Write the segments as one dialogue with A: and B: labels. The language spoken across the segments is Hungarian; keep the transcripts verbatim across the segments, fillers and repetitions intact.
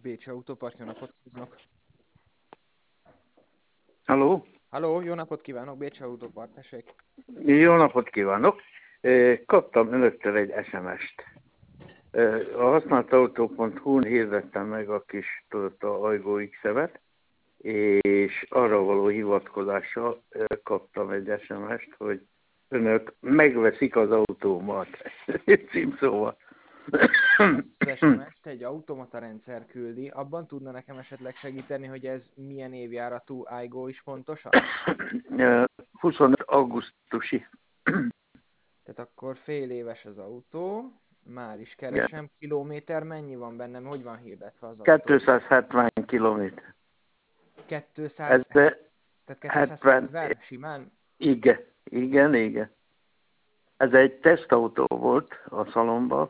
A: Bécsi Autópark, jó napot kívánok!
B: Halló?
A: Halló, jó napot kívánok, Bécsi Autópark, tessék!
B: Jó napot kívánok! Kaptam önöktől egy es em est. A használtautó pont hu-n hirdettem meg a kis Toyota Aygo iksz-et, és arra való hivatkozással kaptam egy es em est, hogy önök megveszik az autómat. Címszóval.
A: Az es em est egy automata rendszer küldi, abban tudna nekem esetleg segíteni, hogy ez milyen évjáratú Aygo is pontosan?
B: huszonöt augusztusi.
A: Tehát akkor fél éves az autó, már is
B: Igen.
A: keresem, kilométer mennyi van bennem, hogy van hirdetve az autó?
B: kétszázhetven kilométer.
A: kétszáz,
B: Ez
A: tehát
B: hetven,
A: kétszázhetven simán?
B: igen, igen, igen. Ez egy tesztautó volt a szalomban,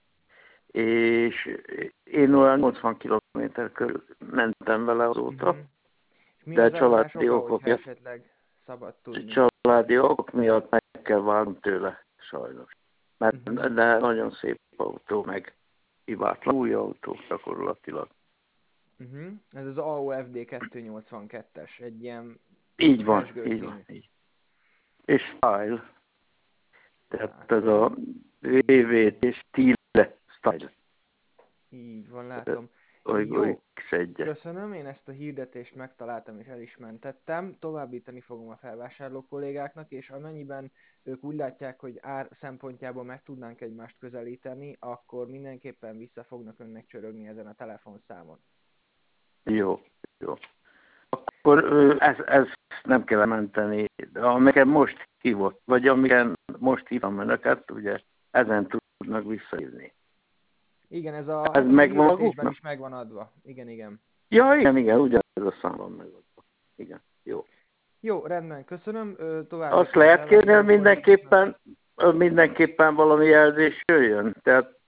B: és én olyan nyolcvan kilométer körül mentem vele azóta,
A: Uh-huh. És mi
B: de
A: az eladás
B: családi
A: oka,
B: okok
A: hogyha
B: miatt,
A: esetleg szabad tudni?
B: családi okok miatt meg kell várnom tőle, sajnos. Mert
A: Uh-huh.
B: de nagyon szép autó, meg hibátlan új autó gyakorlatilag.
A: Uh-huh. Ez az á o ef dé kétszáznyolcvankettes, egy ilyen
B: Így van,
A: pezsgő
B: így van.
A: színű.
B: Így. És style, tehát ez
A: Látom.
B: a vé vé té Style Style.
A: Így van, látom.
B: Aygo
A: Jó,
B: iksz egy.
A: köszönöm, én ezt a hirdetést megtaláltam és el is mentettem. Továbbítani fogom a felvásárló kollégáknak, és amennyiben ők úgy látják, hogy ár szempontjából meg tudnánk egymást közelíteni, akkor mindenképpen vissza fognak önnek csörögni ezen a telefonszámon.
B: Jó, jó. Akkor ö, ez, ez nem kell menteni, de amiket most hívott, vagy amiket most hívom önöket, ugye ezen tudnak visszaírni.
A: Igen, ez a,
B: Ez
A: hát ez a
B: megvan
A: hirdetésben
B: maguknak?
A: is megvan adva. Igen, igen.
B: Ja, igen, igen, ugyanez a számban megadva. Igen, jó.
A: Jó, rendben, köszönöm. Ö,
B: Azt
A: Továbbítom a
B: lehet kérni, hogy
A: felvásárló kollégáknak.
B: mindenképpen, mindenképpen valami jelzés jöjjön. Tehát,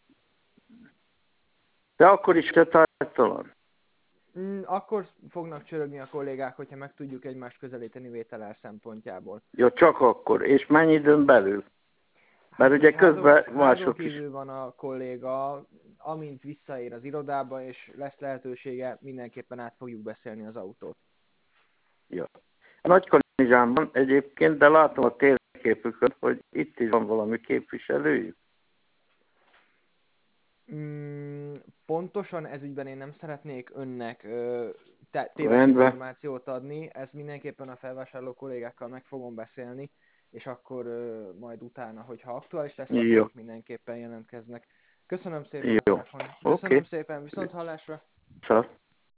B: de akkor is tetártalan.
A: Mm, akkor fognak csörögni a kollégák, hogyha meg tudjuk egymást közelíteni vételár szempontjából.
B: Jó, csak akkor. És mennyi időn belül? Mert
A: Hát,
B: ugye
A: hogy házon,
B: közben
A: házon
B: mások is.
A: kívül van a kolléga, amint visszaér az irodába, és lesz lehetősége, mindenképpen át fogjuk beszélni az autót.
B: Ja. Nagykanizsán van egyébként, de látom a térképükön, hogy itt is van valami képviselőjük.
A: Mm, pontosan ezügyben én nem szeretnék önnek ö, te- téves
B: Rendben.
A: információt adni, ezt mindenképpen a felvásárló kollégákkal meg fogom beszélni, és akkor ö, majd utána, hogyha aktuális lesz, akkor
B: Jó.
A: ők mindenképpen jelentkeznek. Köszönöm szépen a
B: Jó.
A: telefon.
B: Oké.
A: Köszönöm szépen, viszont hallásra!
B: Okay.